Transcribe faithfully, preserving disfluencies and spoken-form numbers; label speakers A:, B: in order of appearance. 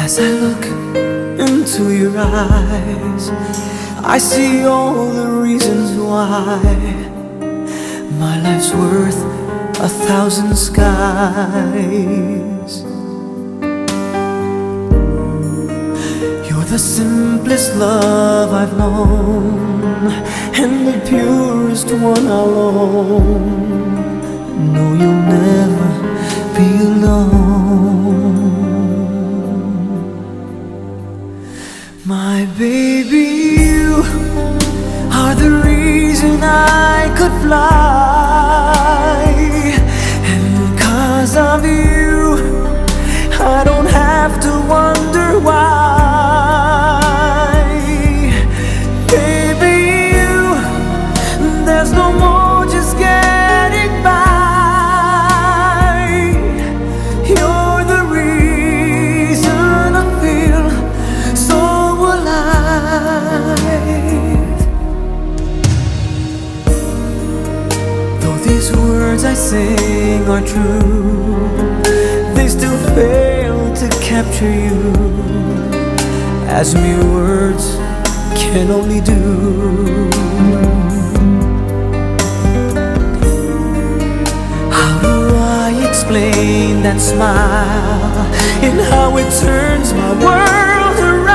A: As I look into your eyes, I see all the reasons why my life's worth a thousand skies. You're the simplest love I've known, and the purest one I'll own. No, you'll never be alone. My baby, you are the reason I could fly, and 'cause of you I don't have to wonder why. Baby, you, there's no more just getting by. You're the reason I feel so alive. Though these words I sing are true, they still fail to capture you, as mere words can only do. How do I explain that smile and how it turns my world around?